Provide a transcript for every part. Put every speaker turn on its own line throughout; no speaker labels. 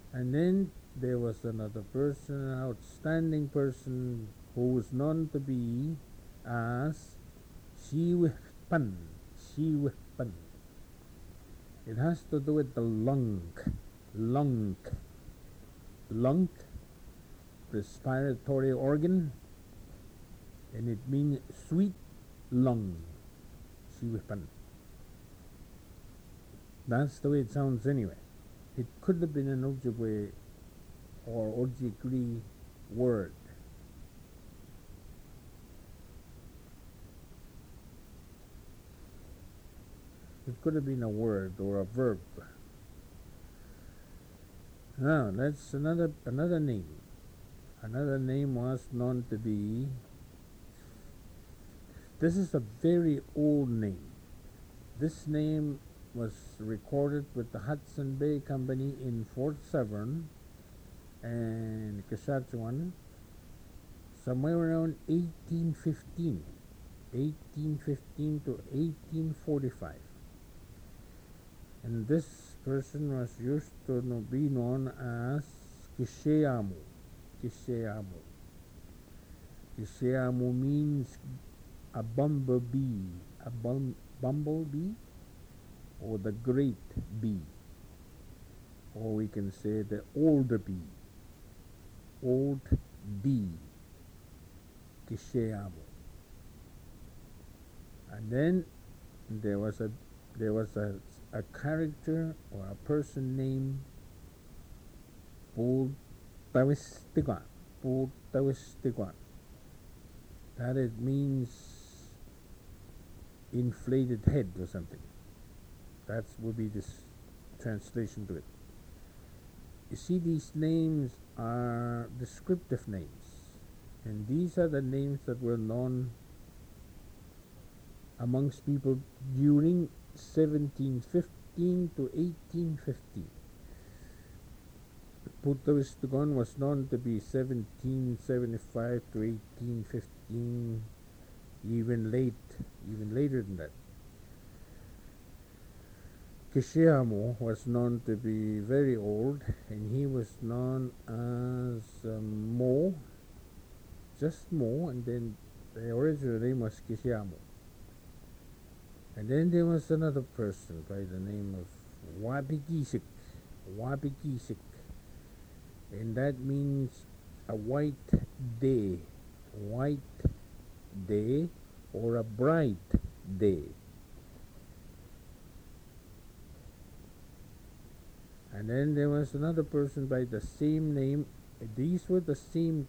And then there was another person, an outstanding person, who was known to be as Shiwpan. Shiwpan. It has to do with the lung, lung, respiratory organ, and it means sweet lung. Shiwpan. That's the way it sounds anyway. It could have been an Ojibwe or Ojibwe word. It could have been a word or a verb. Now that's another name. Another name was known to be. This is a very old name. This name was recorded with the Hudson Bay Company in Fort Severn and Saskatchewan somewhere around 1815 to 1845. And this person was used to be known as Kisheamu. Kisheamu. Kisheamu means a bumblebee. A bumblebee, or the great bee, or we can say the older bee. Old bee. Kisheamu. And then there was a character or a person named Pultawistigan. Pultawistigan. That it means inflated head or something. That would be this translation to it. You see, these names are descriptive names, and these are the names that were known amongst people during 1715 to 1815. Pultawistigan was known to be 1775 to 1815, even later than that. Kisheamu was known to be very old, and he was known as Mo, just Mo, and then the original name was Kisheamu. And then there was another person by the name of Wabikisik, and that means a white day, or a bright day. And then there was another person by the same name. These were the same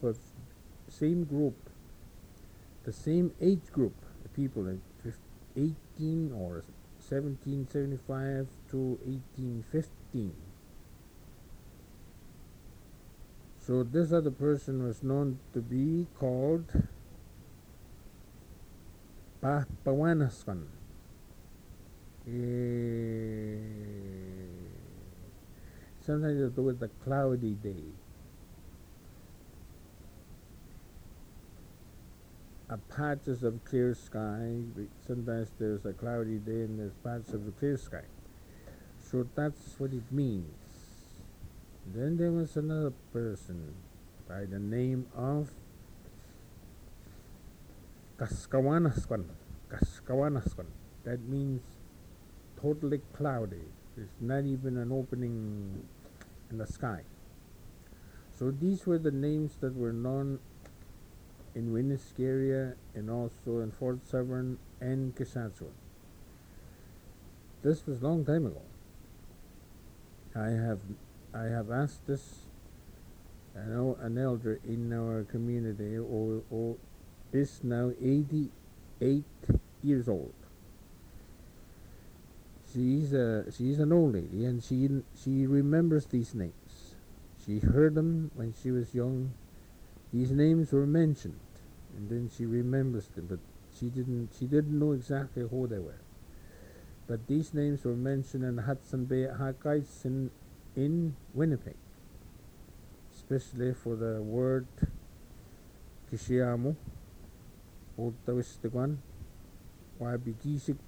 the same age group, the people, like 18 or 1775 to 1815. So this other person was known to be called Pawanaskan. Sometimes they do it a cloudy day. A patches of clear sky. Sometimes there's a cloudy day and there's patches of the clear sky. So that's what it means. Then there was another person by the name of Kaskawanaskan. That means totally cloudy. There's not even an opening in the sky. So these were the names that were known in Winiskiria and also in Fort Severn and Saskatchewan. This was a long time ago. I have asked this, an elder in our community who is now 88 years old. She's an old lady, and she remembers these names. She heard them when she was young. These names were mentioned, and then she remembers them, but she didn't know exactly who they were. But these names were mentioned in Hudson Bay Archives in Winnipeg, especially for the word Kisheamu, Pultawistigan, Wabikisik,